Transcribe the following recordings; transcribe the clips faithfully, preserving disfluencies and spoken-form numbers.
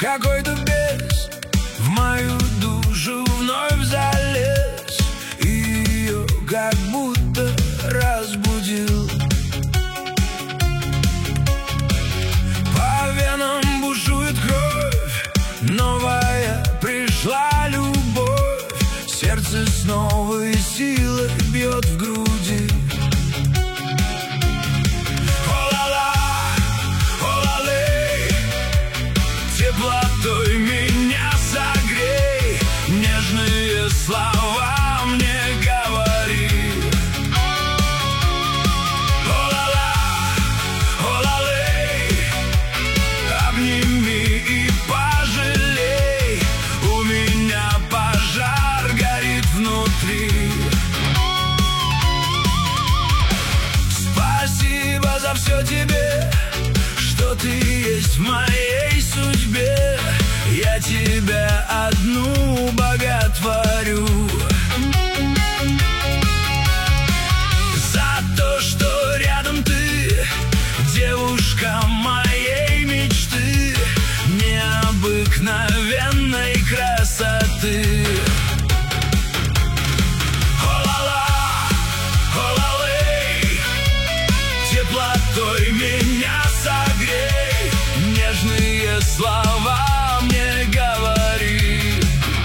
какой-то бес в мою душу вновь залез и ее как будто разбудил. По венам бушует кровь, новая пришла любовь, сердце с новой силой бьет в груди. Теплотой меня согрей, нежные слова мне говори. О-ла-ла, о-ла-лей, обними и пожалей, у меня пожар горит внутри. Спасибо за все тебе, что ты есть в моей судьбе. Я тебя одну боготворю за то, что рядом ты, девушка моей мечты, необыкновенной красоты. О-ла-ла, о-ла-лей, теплотой меня согрей, нежные слова мне говори.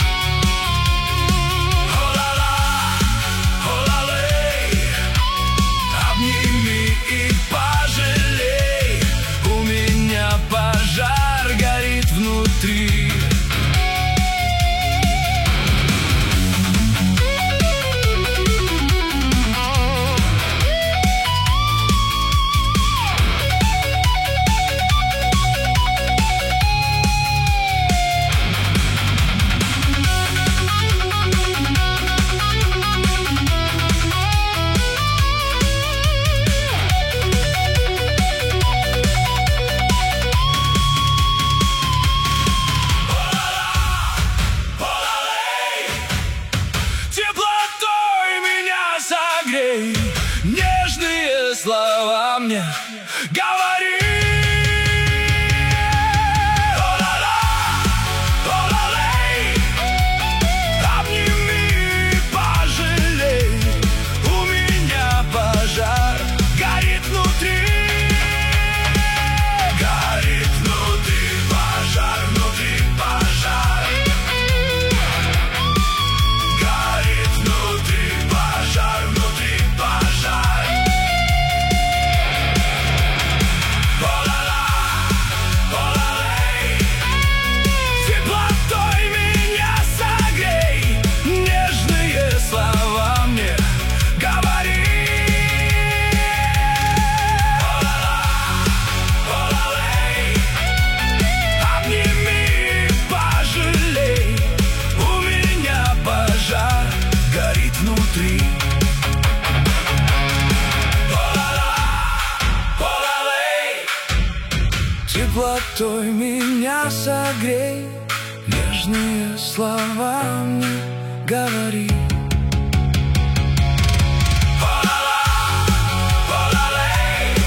О-ла-ла, о-ла-лей, обними и пожалей, у меня пожар горит внутри. Нежные слова мне говори. О-ла-ла, о-ла-лей, обними, пожалей, у меня пожар горит внутри. Горит внутри пожар, внутри пожар. Горит внутри пожар, внутри пожар. Теплотой меня согрей, нежные слова мне говори. О-ла-ла, о-ла-лей, обними, пожалей, у меня пожар горит внутри. Теплотой меня согрей, нежные слова мне говори. О-ла-ла, о-ла-лей,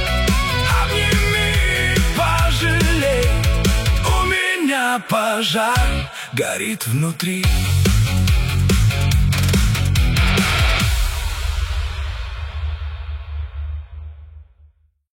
обними, пожалей, у меня пожар горит внутри.